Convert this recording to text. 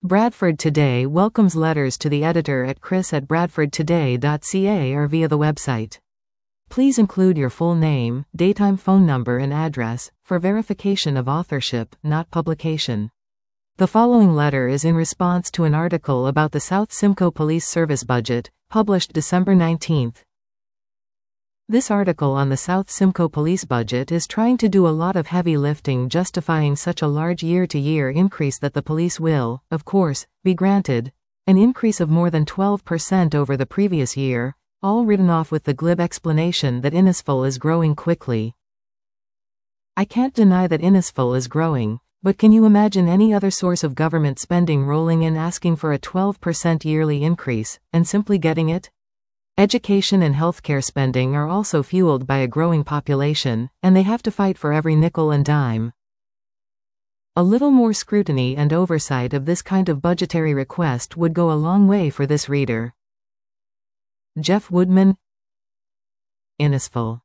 Bradford Today welcomes letters to the editor at chris@bradfordtoday.ca or via the website. Please include your full name, daytime phone number and address, for verification of authorship, not publication. The following letter is in response to an article about the South Simcoe Police Service budget, published December 19. This article on the South Simcoe Police budget is trying to do a lot of heavy lifting justifying such a large year-to-year increase that the police will, of course, be granted, an increase of more than 12% over the previous year, all written off with the glib explanation that Innisfil is growing quickly. I can't deny that Innisfil is growing, but can you imagine any other source of government spending rolling in asking for a 12% yearly increase, and simply getting it? Education and healthcare spending are also fueled by a growing population, and they have to fight for every nickel and dime. A little more scrutiny and oversight of this kind of budgetary request would go a long way for this reader. Jeff Woodman, Innisfil.